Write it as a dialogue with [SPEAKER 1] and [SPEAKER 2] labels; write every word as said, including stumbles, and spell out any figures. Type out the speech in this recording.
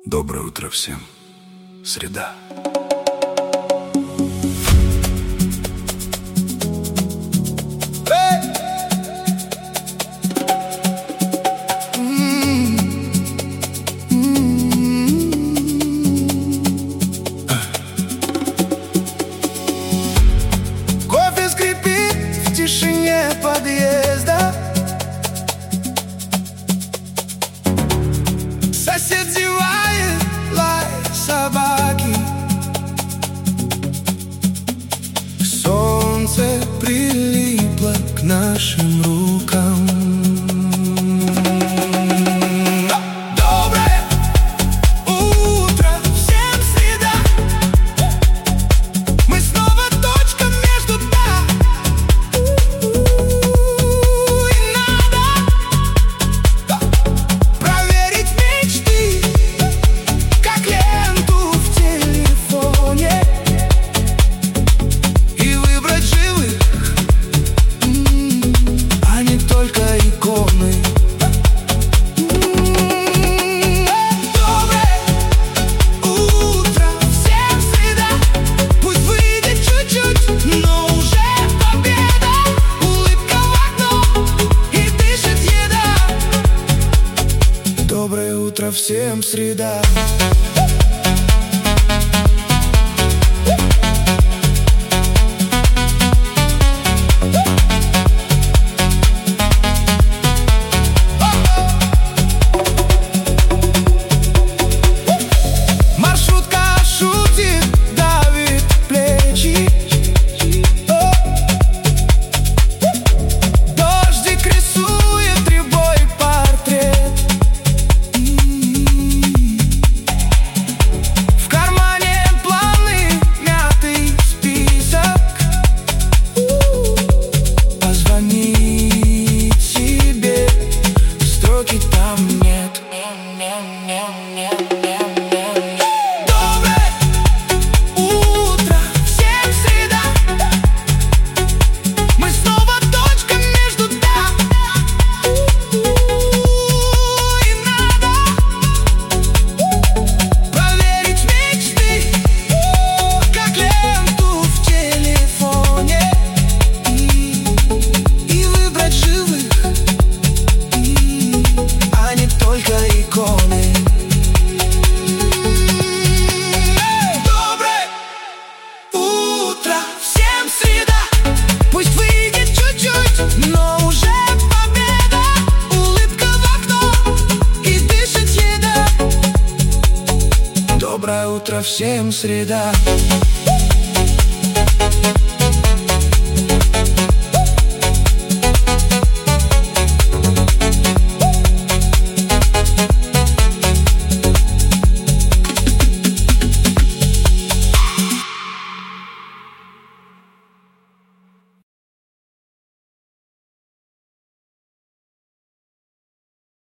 [SPEAKER 1] Доброе утро всем. Среда.
[SPEAKER 2] Кофе скрипит в тишине подъезда. Сосед зевает, лай собаки. Солнце прилипло к нашим рукам. Доброе утро всем, среда. Мы снова точка между «да» и «надо» проверить мечты, как ленту в телефоне, и выбрать живых, а не только иконы. Доброе утро всем, среда. Пусть выйдет чуть-чуть, но уже победа. Улыбка в окно и дышит еда. Доброе утро всем, среда. Маршрутка шутит, давит плечи. Дождик рисует рябой портрет. В кармане планы, мятый список. Позвонить себе, строки там нет. Доброе утро всем, среда. Мы снова точка между «да» и «надо» проверить мечты, как ленту в телефоне, и выбрать живых, а не только иконы. Доброе утро всем, среда. Пусть выйдет чуть-чуть, но уже победа. Улыбка в окно и дышит еда. Доброе утро всем, среда.